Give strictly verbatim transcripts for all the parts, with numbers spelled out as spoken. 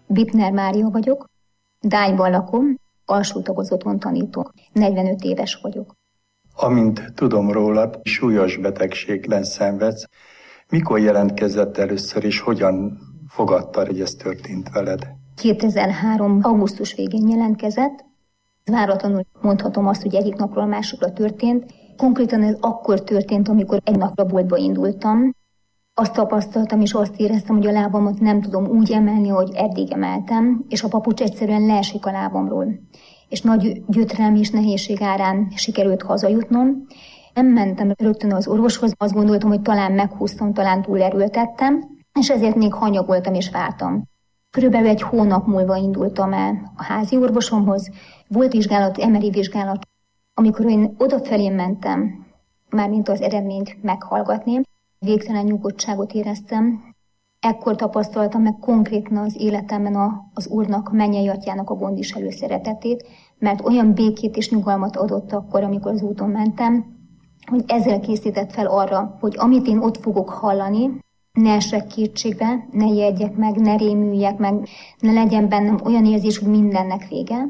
Bittner Mária vagyok, Dányban lakom, alsó tagozaton tanítok, negyvenöt éves vagyok. Amint tudom rólad, súlyos betegségben szenvedsz. Mikor jelentkezett először, és hogyan fogadtad, hogy ez történt veled? kétezer-három. augusztus végén jelentkezett. Váratlanul mondhatom azt, hogy egyik napról a másikra történt. Konkrétan ez akkor történt, amikor egy napra boltba indultam. Azt tapasztaltam, és azt éreztem, hogy a lábamat nem tudom úgy emelni, hogy eddig emeltem, és a papucs egyszerűen leesik a lábamról. És nagy gyötrelem és nehézség árán sikerült hazajutnom. Nem mentem rögtön az orvoshoz, azt gondoltam, hogy talán meghúztam, talán túlerőltettem, és ezért még hanyagoltam és vártam. Körülbelül egy hónap múlva indultam el a házi orvosomhoz. Volt vizsgálat, em er i vizsgálat. Amikor én odafelé mentem, mármint az eredményt meghallgatni, végtelen nyugodtságot éreztem. Ekkor tapasztaltam meg konkrétan az életemben a, az Úrnak, a mennyei Atyának a gondviselő szeretetét, mert olyan békét és nyugalmat adott akkor, amikor az úton mentem, hogy ezzel készített fel arra, hogy amit én ott fogok hallani, ne essek kétségbe, ne ijedjek meg, ne rémüljek meg, ne legyen bennem olyan érzés, hogy mindennek vége,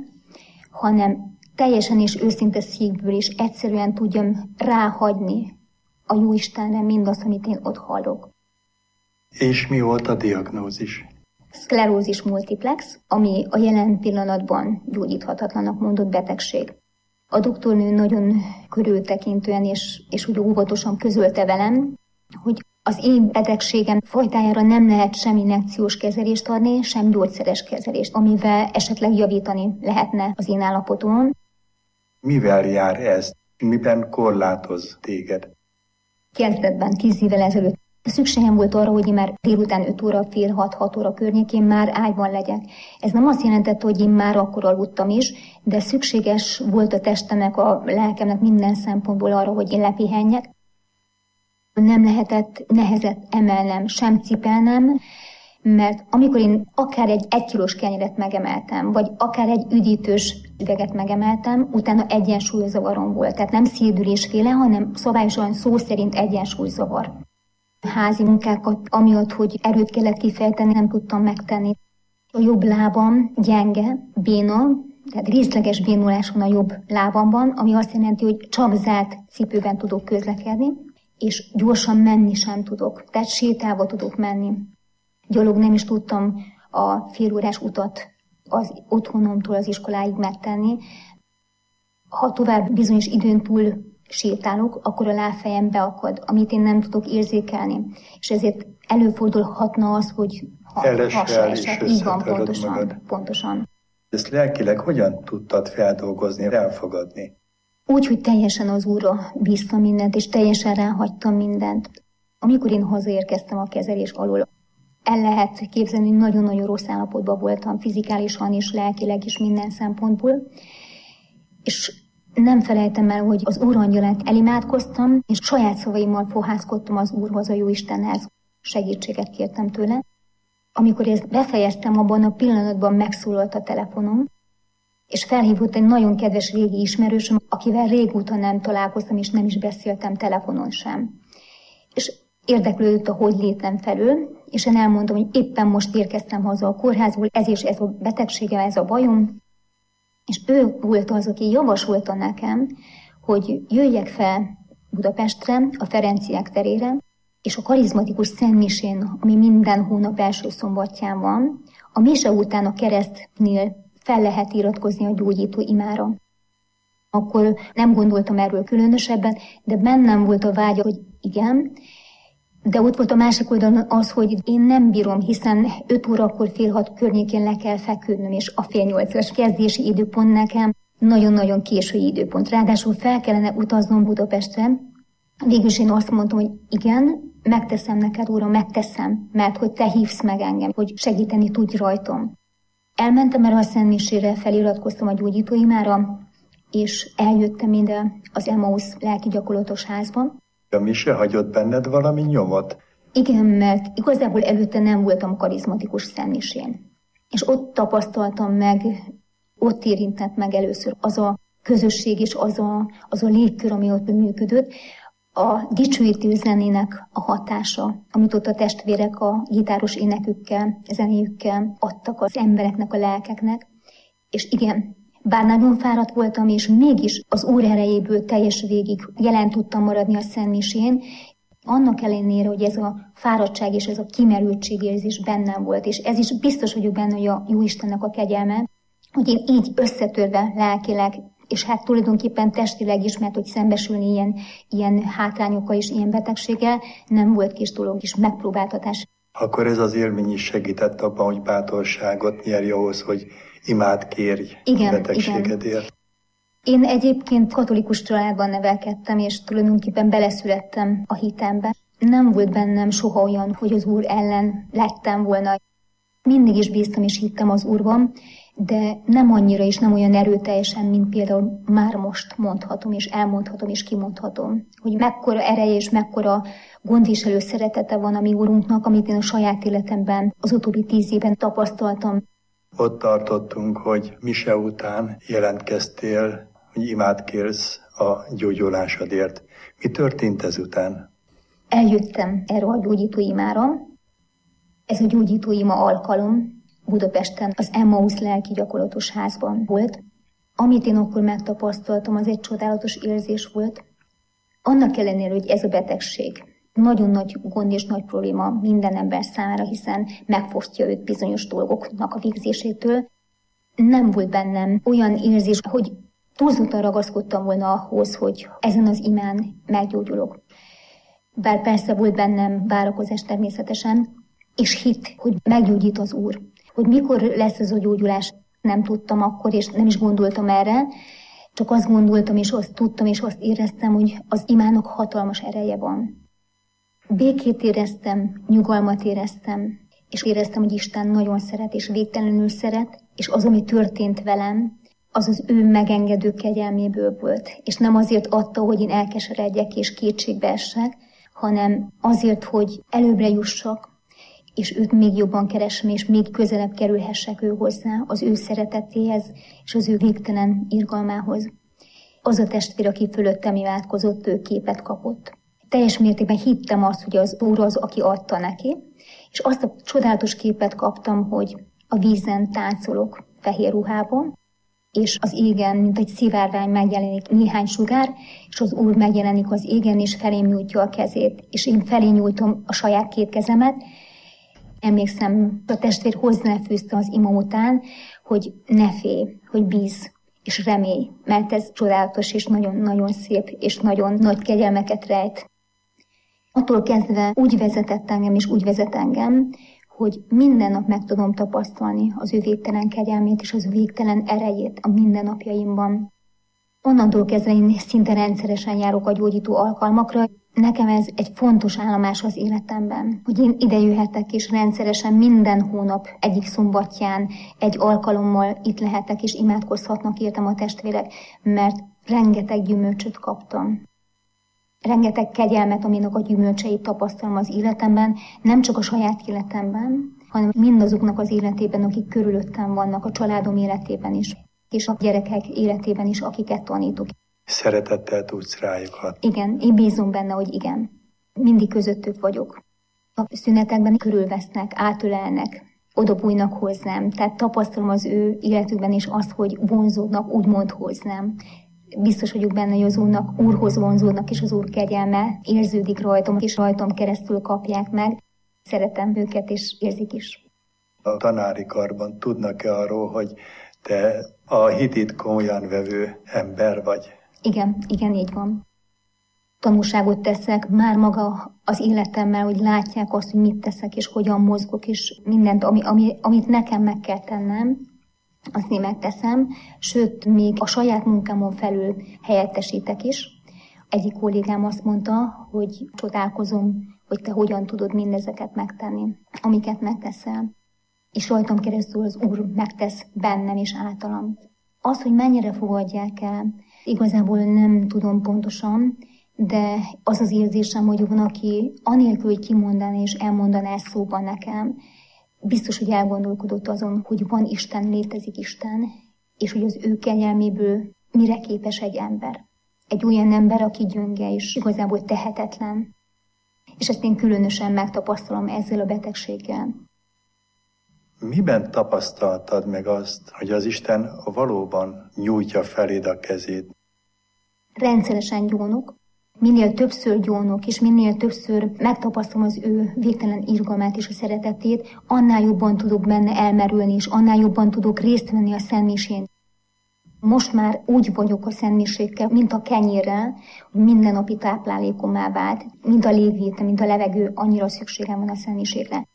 hanem teljesen és őszinte szívből is egyszerűen tudjam ráhagyni a Jóistenre mindazt, amit én ott hallok. És mi volt a diagnózis? Szklerózis multiplex, ami a jelen pillanatban gyógyíthatatlanak mondott betegség. A doktornő nagyon körültekintően és, és úgy óvatosan közölte velem, hogy az én betegségem fajtájára nem lehet sem injekciós kezelést adni, sem gyógyszeres kezelést, amivel esetleg javítani lehetne az én állapotomon. Mivel jár ez? Miben korlátoz téged? Kezdetben, tíz évvel ezelőtt szükségem volt arra, hogy én már délután öt óra, fél hat, hat óra környékén már ágyban legyek. Ez nem azt jelentette, hogy én már akkor aludtam is, de szükséges volt a testemnek, a lelkemnek minden szempontból arra, hogy én lepihenjek. Nem lehetett nehezet emelnem, sem cipelnem, mert amikor én akár egy egykilós kenyeret megemeltem, vagy akár egy üdítős üveget megemeltem, utána egyensúlyzavarom volt. Tehát nem szédülésféle, hanem szabályosan szó szerint egyensúlyzavar. Házi munkákat, amiatt, hogy erőt kellett kifejteni, nem tudtam megtenni. A jobb lábam gyenge, béna, tehát részleges bénulás van a jobb lábamban, ami azt jelenti, hogy csak zárt cipőben tudok közlekedni, és gyorsan menni sem tudok, tehát sétálva tudok menni. Gyalog nem is tudtam a félórás utat az otthonomtól az iskoláig megtenni. Ha tovább bizonyos időn túl sétálok, akkor a lábfejem beakad, amit én nem tudok érzékelni. És ezért előfordulhatna az, hogy hasa esett. Így van, pontosan, pontosan. Ezt lelkileg hogyan tudtad feldolgozni, elfogadni? Úgy, hogy teljesen az Úrra bíztam mindent, és teljesen ráhagytam mindent. Amikor én hazaérkeztem a kezelés alól, el lehet képzelni, hogy nagyon-nagyon rossz állapotban voltam, fizikálisan is, lelkileg is, minden szempontból. És nem felejtem el, hogy az Úr angyalát elimádkoztam, és saját szavaimmal fohászkodtam az Úrhoz, a Jóistenhez. Segítséget kértem tőle. Amikor ezt befejeztem, abban a pillanatban megszólalt a telefonom, és felhívott egy nagyon kedves régi ismerősöm, akivel régóta nem találkoztam, és nem is beszéltem telefonon sem. És érdeklődött a hogylétem felől, és én elmondom, hogy éppen most érkeztem haza a kórházból, ez és ez a betegségem, ez a bajom. És ő volt az, aki javasolta nekem, hogy jöjjek fel Budapestre, a Ferenciek terére, és a karizmatikus szentmisén, ami minden hónap első szombatján van, a mise után a keresztnél fel lehet iratkozni a gyógyító imára. Akkor nem gondoltam erről különösebben, de bennem volt a vágya, hogy igen, de ott volt a másik oldalon az, hogy én nem bírom, hiszen öt órakor fél hat környékén le kell feküdnöm, és a fél nyolcas kezdési időpont nekem nagyon-nagyon késői időpont. Ráadásul fel kellene utaznom Budapestre. Végülis én azt mondtam, hogy igen, megteszem neked, Uram, megteszem, mert hogy te hívsz meg engem, hogy segíteni tudj rajtam. Elmentem erre a szentmisére, feliratkoztam a gyógyítóimára, és eljöttem ide az Emmaus lelki gyakorlatos házba. A mise hagyott benned valami nyomot? Igen, mert igazából előtte nem voltam karizmatikus szentmisén. És ott tapasztaltam meg, ott érintett meg először az a közösség és az a, az a légkör, ami ott működött. a dicsőítő zenének a hatása, amit ott a testvérek a gitáros énekükkel, zenéjükkel adtak az embereknek, a lelkeknek. És igen, bár nagyon fáradt voltam, és mégis az Úr erejéből teljes végig jelen tudtam maradni a szentmisén, annak ellenére, hogy ez a fáradtság és ez a kimerültségérzés bennem volt, és ez is biztos vagyok benne, hogy a Jóistennek a kegyelme, hogy én így összetörve lelkileg, és hát tulajdonképpen testileg is, mert hogy szembesülni ilyen, ilyen hátrányokkal és ilyen betegséggel nem volt kis dolog és megpróbáltatás. Akkor ez az élmény is segített abban, hogy bátorságot nyerj ahhoz, hogy imádkérj igen, betegségedért. Igen. Én egyébként katolikus családban nevelkedtem, és tulajdonképpen beleszülettem a hitembe. Nem volt bennem soha olyan, hogy az Úr ellen lettem volna. Mindig is bíztam és hittem az Úrban, de nem annyira és nem olyan erőteljesen, mint például már most mondhatom, és elmondhatom, és kimondhatom, hogy mekkora ereje és mekkora gondviselő szeretete van a mi Úrunknak, amit én a saját életemben az utóbbi tíz évben tapasztaltam. Ott tartottunk, hogy mise után jelentkeztél, hogy imádkérsz a gyógyulásodért. Mi történt ezután? Eljöttem erre a gyógyítóimára. Ez a gyógyítóima alkalom Budapesten az Emmaus lelki gyakorlatos házban volt. Amit én akkor megtapasztaltam, az egy csodálatos érzés volt. Annak ellenére, hogy ez a betegség nagyon nagy gond és nagy probléma minden ember számára, hiszen megfosztja őt bizonyos dolgoknak a végzésétől, nem volt bennem olyan érzés, hogy túlzottan ragaszkodtam volna ahhoz, hogy ezen az imán meggyógyulok. Bár persze volt bennem várakozás természetesen, és hit, hogy meggyógyít az Úr. Hogy mikor lesz ez a gyógyulás, nem tudtam akkor, és nem is gondoltam erre, csak azt gondoltam, és azt tudtam, és azt éreztem, hogy az imának hatalmas ereje van. Békét éreztem, nyugalmat éreztem, és éreztem, hogy Isten nagyon szeret, és végtelenül szeret, és az, ami történt velem, az az ő megengedő kegyelméből volt. És nem azért adta, hogy én elkeseredjek és kétségbe essek, hanem azért, hogy előbbre jussak, és őt még jobban keresem, és még közelebb kerülhessek ő hozzá, az ő szeretetéhez, és az ő végtelen irgalmához. Az a testvér, aki fölöttem imádkozott, ő képet kapott. Teljes mértékben hittem azt, hogy az Úr az, aki adta neki, és azt a csodálatos képet kaptam, hogy a vízen táncolok fehér ruhában, és az égen, mint egy szivárvány megjelenik néhány sugár, és az Úr megjelenik az égen, és felém nyújtja a kezét, és én felé nyújtom a saját két kezemet. Emlékszem, a testvér hozzáfűzte az ima után, hogy ne félj, hogy bíz, és remélj, mert ez csodálatos, és nagyon-nagyon szép, és nagyon nagy kegyelmeket rejt. Attól kezdve úgy vezetett engem, és úgy vezet engem, hogy minden nap meg tudom tapasztalni az ő végtelen kegyelmét, és az ő végtelen erejét a mindennapjaimban. Onnantól kezdve én szinte rendszeresen járok a gyógyító alkalmakra. Nekem ez egy fontos állomás az életemben, hogy én ide jöhetek, és rendszeresen minden hónap egyik szombatján egy alkalommal itt lehetek, és imádkozhatnak értem a testvérek, mert rengeteg gyümölcsöt kaptam. Rengeteg kegyelmet, aminek a gyümölcseit tapasztalom az életemben, nem csak a saját életemben, hanem mindazoknak az életében, akik körülöttem vannak, a családom életében is, és a gyerekek életében is, akiket tanítok. Szeretettel tudsz rájuk hatni. Igen, én bízom benne, hogy igen. Mindig közöttük vagyok. A szünetekben körülvesznek, átölelnek, odabújnak hozzám, tehát tapasztalom az ő életükben is azt, hogy vonzódnak úgymond hozzám. Biztos vagyok benne, hogy az Úrnak, Úrhoz vonzódnak, és az Úr kegyelme érződik rajtam, és rajtam keresztül kapják meg. Szeretem őket, és érzik is. A tanári karban tudnak-e arról, hogy te a hitét komolyan vevő ember vagy? Igen, igen, így van. Tanúságot teszek már maga az életemmel, hogy látják azt, hogy mit teszek, és hogyan mozgok, és mindent, ami, ami, amit nekem meg kell tennem, azt én megteszem, sőt, még a saját munkámon felül helyettesítek is. Egyik kollégám azt mondta, hogy csodálkozom, hogy te hogyan tudod mindezeket megtenni, amiket megteszel. És rajtam keresztül az Úr megtesz bennem és általam. Az, hogy mennyire fogadják el, igazából nem tudom pontosan, de az az érzésem, hogy van, aki anélkül, hogy kimondaná és elmondaná szóban nekem, biztos, hogy elgondolkodott azon, hogy van Isten, létezik Isten, és hogy az ő kegyelméből mire képes egy ember. Egy olyan ember, aki gyönge és igazából tehetetlen. És ezt én különösen megtapasztalom ezzel a betegséggel. Miben tapasztaltad meg azt, hogy az Isten valóban nyújtja feléd a kezét? Rendszeresen gyónok. Minél többször gyónok, és minél többször megtapasztalom az ő végtelen irgalmát és a szeretetét, annál jobban tudok benne elmerülni, és annál jobban tudok részt venni a szentmisén. Most már úgy vagyok a szentmisékkel, mint a kenyérrel, hogy mindennapi táplálékomá vált, mint a légvétel, mint a levegő, annyira szükségem van a szentmisékre.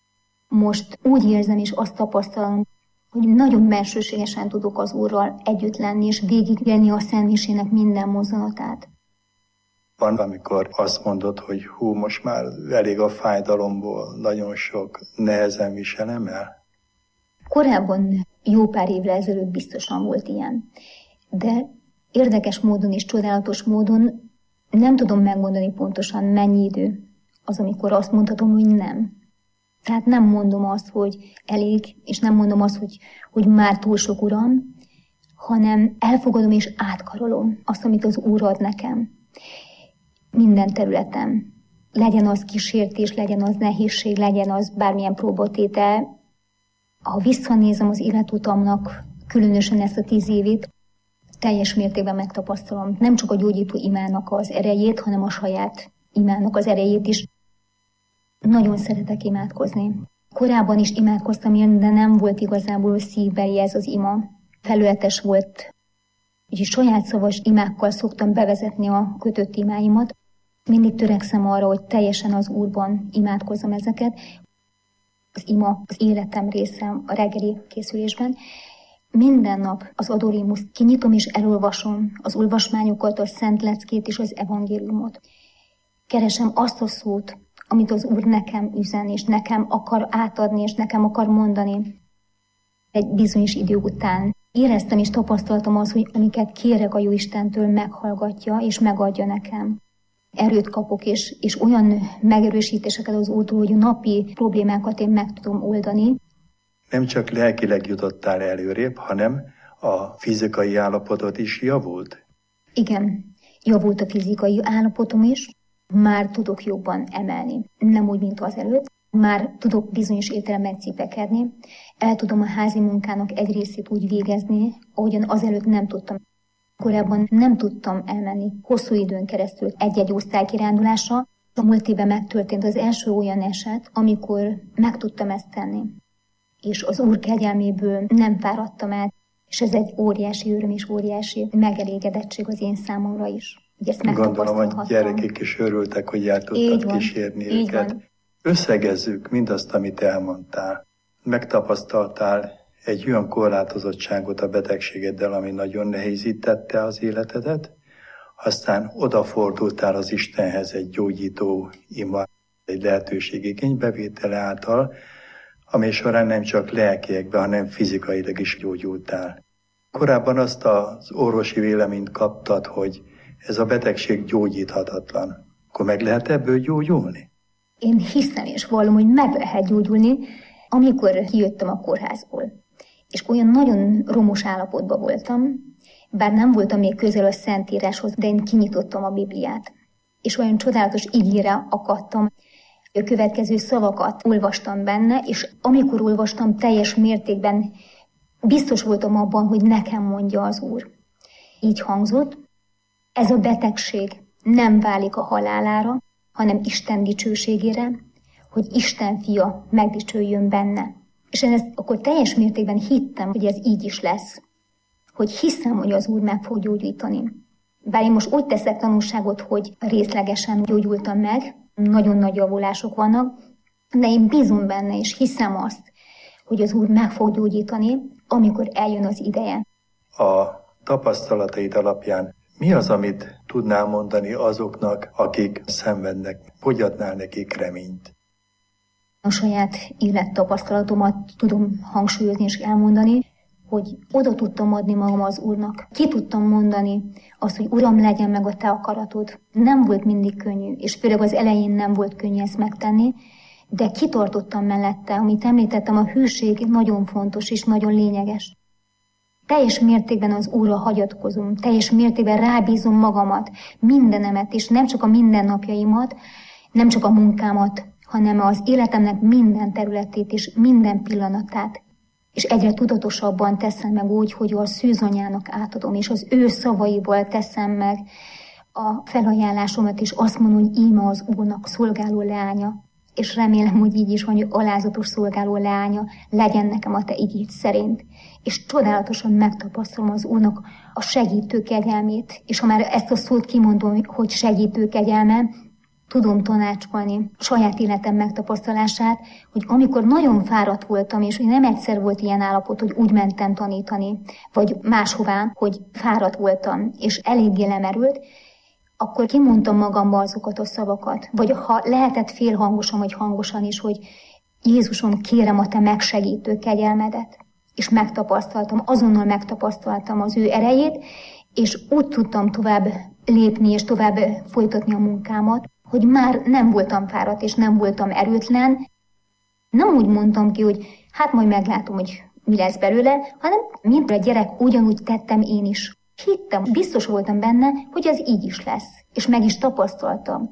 Most úgy érzem és azt tapasztalom, hogy nagyon bensőségesen tudok az Úrral együtt lenni, és végigélni a szentmisének minden mozzanatát. Van, amikor azt mondod, hogy hú, most már elég a fájdalomból, nagyon sok nehezen viselem el? Korábban jó pár évre ezelőtt biztosan volt ilyen. De érdekes módon és csodálatos módon nem tudom megmondani pontosan, mennyi idő az, amikor azt mondhatom, hogy nem. Tehát nem mondom azt, hogy elég, és nem mondom azt, hogy, hogy már túl sok, Uram, hanem elfogadom és átkarolom azt, amit az Úr ad nekem. Minden területen. Legyen az kísértés, legyen az nehézség, legyen az bármilyen próbatétel. Ha visszanézem az életutamnak, különösen ezt a tíz évét, teljes mértékben megtapasztalom nem csak a gyógyító imának az erejét, hanem a saját imának az erejét is. Nagyon szeretek imádkozni. Korábban is imádkoztam ilyen, de nem volt igazából szívbeli ez az ima. Felületes volt. Úgyhogy saját szavas imákkal szoktam bevezetni a kötött imáimat. Mindig törekszem arra, hogy teljesen az Úrban imádkozzam ezeket. Az ima az életem része a reggeli készülésben. Minden nap az adorémuszt kinyitom és elolvasom az olvasmányokat, a Szent Leckét és az evangéliumot. Keresem azt a szót, amit az Úr nekem üzen, és nekem akar átadni, és nekem akar mondani. Egy bizonyos idő után éreztem és tapasztaltam azt, hogy amiket kérek a Jóistentől, meghallgatja és megadja nekem. Erőt kapok, és, és olyan megerősítéseket az Úrtól, hogy a napi problémákat én meg tudom oldani. Nem csak lelkileg jutottál előrébb, hanem a fizikai állapotod is javult? Igen, javult a fizikai állapotom is. Már tudok jobban emelni. Nem úgy, mint azelőtt. Már tudok bizonyos értelemben cipekedni. El tudom a házi munkának egy részét úgy végezni, ahogyan azelőtt nem tudtam. Korábban nem tudtam elmenni hosszú időn keresztül egy-egy osztálykirándulásra. A múlt évben megtörtént az első olyan eset, amikor meg tudtam ezt tenni. És az Úr kegyelméből nem fáradtam el, és ez egy óriási öröm és óriási megelégedettség az én számomra is. Gondolom, a gyerekek is örültek, hogy el tudtad kísérni őket. Van. Összegezzük mindazt, amit elmondtál. Megtapasztaltál egy olyan korlátozottságot a betegségeddel, ami nagyon nehézítette az életedet, aztán odafordultál az Istenhez egy gyógyító ima, egy lehetőség igénybevétele által, amely során nem csak lelkiekben, hanem fizikailag is gyógyultál. Korábban azt az orvosi véleményt kaptad, hogy ez a betegség gyógyíthatatlan. Akkor meg lehet ebből gyógyulni? Én hiszem és vallom, hogy meg lehet gyógyulni, amikor kijöttem a kórházból. És olyan nagyon romos állapotban voltam, bár nem voltam még közel a Szentíráshoz, de én kinyitottam a Bibliát. És olyan csodálatos igére akadtam. A következő szavakat olvastam benne, és amikor olvastam, teljes mértékben biztos voltam abban, hogy nekem mondja az Úr. Így hangzott: ez a betegség nem válik a halálára, hanem Isten dicsőségére, hogy Isten fia megdicsőjön benne. És én ezt akkor teljes mértékben hittem, hogy ez így is lesz. Hogy hiszem, hogy az Úr meg fog gyógyítani. Bár én most úgy teszek tanulságot, hogy részlegesen gyógyultam meg, nagyon nagy javulások vannak, de én bízom benne, és hiszem azt, hogy az Úr meg fog gyógyítani, amikor eljön az ideje. A tapasztalataid alapján mi az, amit tudnál mondani azoknak, akik szenvednek? Hogy adnál nekik reményt? A saját élettapasztalatomat tudom hangsúlyozni és elmondani, hogy oda tudtam adni magam az Úrnak. Ki tudtam mondani azt, hogy Uram, legyen meg a te akaratod. Nem volt mindig könnyű, és főleg az elején nem volt könnyű ezt megtenni, de kitartottam mellette. Amit említettem, a hűség nagyon fontos és nagyon lényeges. teljes mértékben az Úrra hagyatkozom, teljes mértékben rábízom magamat, mindenemet, és nem csak a mindennapjaimat, nem csak a munkámat, hanem az életemnek minden területét és minden pillanatát. És egyre tudatosabban teszem meg úgy, hogy a szűzanyának átadom, és az ő szavaival teszem meg a felajánlásomat, és azt mondom, hogy íme az Úrnak szolgáló leánya. És remélem, hogy így is van, hogy alázatos szolgáló leánya legyen nekem a te igéd szerint. És csodálatosan megtapasztalom az Úrnak a segítő kegyelmét. És ha már ezt a szót kimondom, hogy segítő kegyelme, tudom tanácsolni saját életem megtapasztalását, hogy amikor nagyon fáradt voltam, és hogy nem egyszer volt ilyen állapot, hogy úgy mentem tanítani, vagy máshová, hogy fáradt voltam, és eléggé lemerült, akkor kimondtam magamba azokat a szavakat. Vagy ha lehetett félhangosan, vagy hangosan is, hogy Jézusom, kérem a te megsegítő kegyelmedet. És megtapasztaltam, azonnal megtapasztaltam az ő erejét, és úgy tudtam tovább lépni, és tovább folytatni a munkámat, hogy már nem voltam fáradt, és nem voltam erőtlen. Nem úgy mondtam ki, hogy hát majd meglátom, hogy mi lesz belőle, hanem mint a gyerek, ugyanúgy tettem én is. Hittem, biztos voltam benne, hogy ez így is lesz, és meg is tapasztaltam.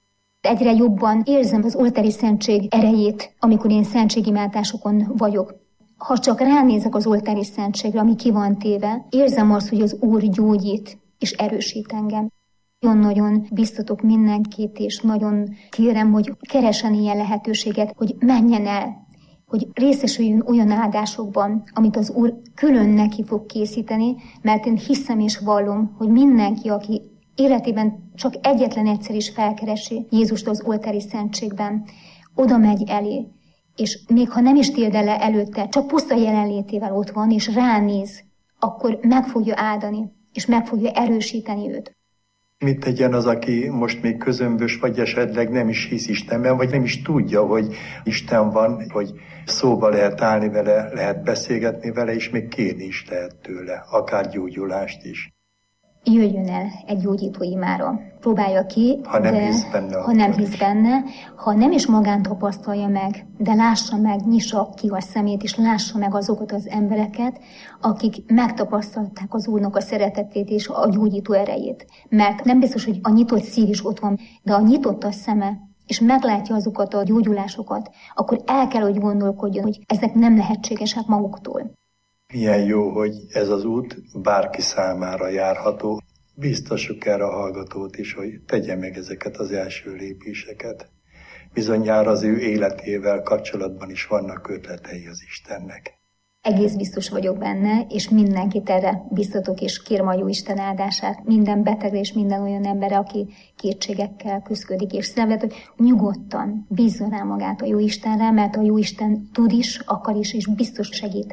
Egyre jobban érzem az oltári szentség erejét, amikor én szentségimádásokon vagyok. Ha csak ránézek az oltári szentségre, ami ki van téve, érzem azt, hogy az Úr gyógyít és erősít engem. Nagyon-nagyon biztatok mindenkit, és nagyon kérem, hogy keresen ilyen lehetőséget, hogy menjen el, hogy részesüljön olyan áldásokban, amit az Úr külön neki fog készíteni, mert én hiszem és vallom, hogy mindenki, aki életében csak egyetlen egyszer is felkeresi Jézust az oltári szentségben, oda megy elé, és még ha nem is tér le előtte, csak puszta jelenlétével ott van, és ránéz, akkor meg fogja áldani, és meg fogja erősíteni őt. Mit tegyen az, aki most még közömbös, vagy esetleg nem is hisz Istenben, vagy nem is tudja, hogy Isten van, hogy szóba lehet állni vele, lehet beszélgetni vele, és még kérni is lehet tőle, akár gyógyulást is. Jöjjön el egy gyógyító imára. Próbálja ki, ha nem de, hisz benne. Ha nem hisz benne, ha nem is magán tapasztalja meg, de lássa meg, nyissa ki a szemét, és lássa meg azokat az embereket, akik megtapasztalták az Úrnak a szeretetét és a gyógyító erejét. Mert nem biztos, hogy a nyitott szív is ott van, de a nyitott a szeme, és meglátja azokat a gyógyulásokat, akkor el kell, hogy gondolkodjon, hogy ezek nem lehetségesek maguktól. Milyen jó, hogy ez az út bárki számára járható. Biztosuk erre a hallgatót is, hogy tegye meg ezeket az első lépéseket. Bizonyára az ő életével kapcsolatban is vannak ötletei az Istennek. Egész biztos vagyok benne, és mindenkit erre biztatok, és kérem a Jóisten áldását. Minden betegre és minden olyan emberre, aki kétségekkel küszködik és szenved, hogy nyugodtan bízzon rá magát a Jóistenre, mert a Jóisten tud is, akar is, és biztos segít.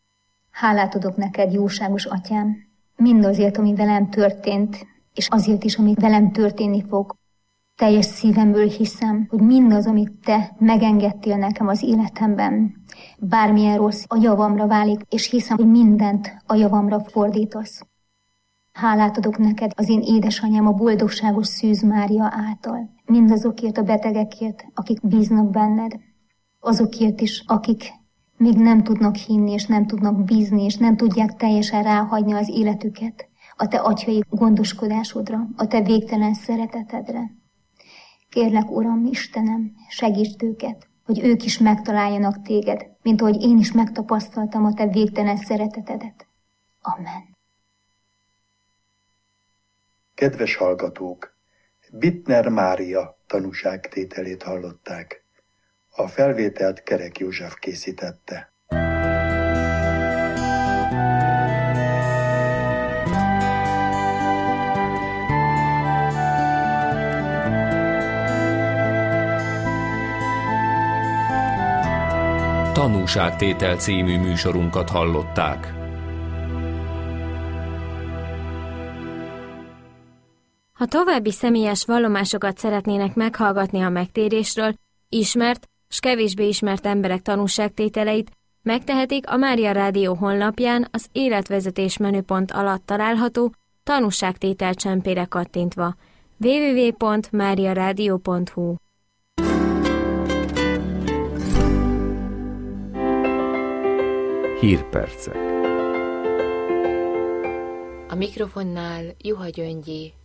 Hálát adok neked, jóságos atyám, mindazért, ami velem történt, és azért is, ami velem történni fog. Teljes szívemből hiszem, hogy mindaz, amit te megengedtél nekem az életemben, bármilyen rossz a javamra válik, és hiszem, hogy mindent a javamra fordítasz. Hálát adok neked az én édesanyám, a boldogságos Szűz Mária által, mindazokért a betegekért, akik bíznak benned, azokért is, akik még nem tudnak hinni, és nem tudnak bízni, és nem tudják teljesen ráhagyni az életüket a te atyai gondoskodásodra, a te végtelen szeretetedre. Kérlek, Uram, Istenem, segítsd őket, hogy ők is megtaláljanak téged, mint ahogy én is megtapasztaltam a te végtelen szeretetedet. Amen. Kedves hallgatók! Bittner Mária tanúságtételét hallották. A felvételt Kerek József készítette. Tanúságtétel című műsorunkat hallották. Ha további személyes vallomásokat szeretnének meghallgatni a megtérésről, ismert s kevésbé ismert emberek tanúságtételeit, megtehetik a Mária Rádió honlapján az életvezetés menüpont alatt található tanúságtétel csempére kattintva. double-u double-u double-u pont mária rádió pont hu Hírpercek. A mikrofonnál Juha Gyöngyi